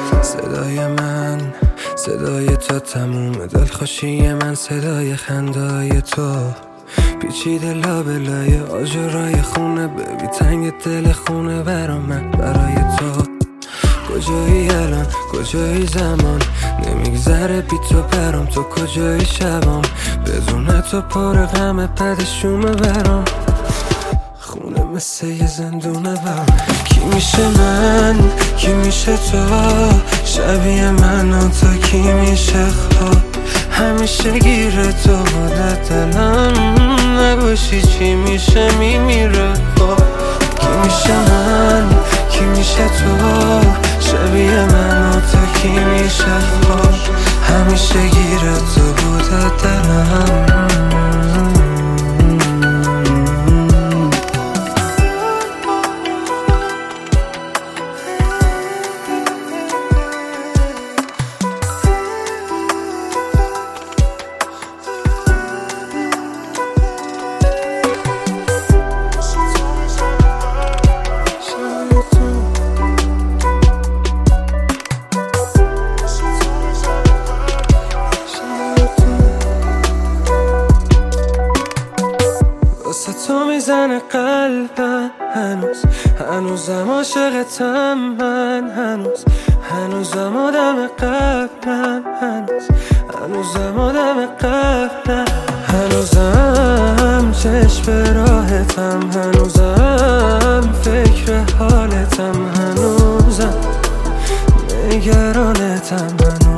صدای من، صدای تو تموم دلخوشی من، صدای خندای تو پیچیده لابلای آجرای خونه، ببی تنگ دل خونه برا من، برای تو. کجایی الان، کجایی زمان، نمیگذره بی تو برام، تو کجایی شبام، بدون تو پر غم پدشومه برام، خونه مثل یه زندونه برام. کی میشه من، کی میشه تو، شبیه من و تو کی میشه خواب، همیشه گیره تو بوده دلم، نباشی چی میشه میمیره خواب. کی میشه من، کی میشه تو، شبیه من و تو کی میشه خواب، همیشه گیره تو بوده دلم. واسه تو میزنه قلبم هنوزم عاشقتم من، هنوزم آدم قبلم، هنوزم آدم قبلم، هنوزم چشم به راحتم، هنوزم فکر حالتم، هنوزم نگرانتم،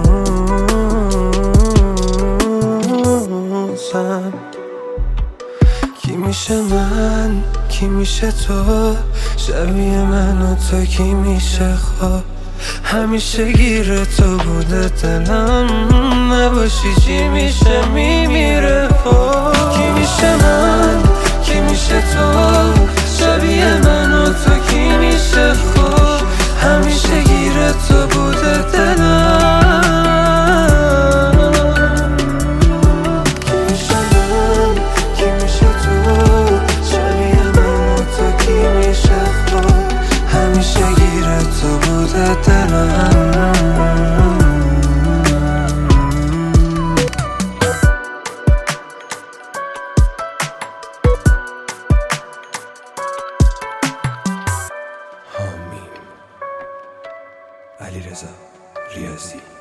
هنوزم. کی میشه من، کی میشه تو، شبیه من و تو کی میشه خواب، همیشه گیره تو بوده دلم، نباشی چی میشه میمیره خواب. کی میشه من، کی میشه تو، شبیه من و تو کی میشه خواب، همیشه گیره تو بوده دلم. علیرضا ریاضی.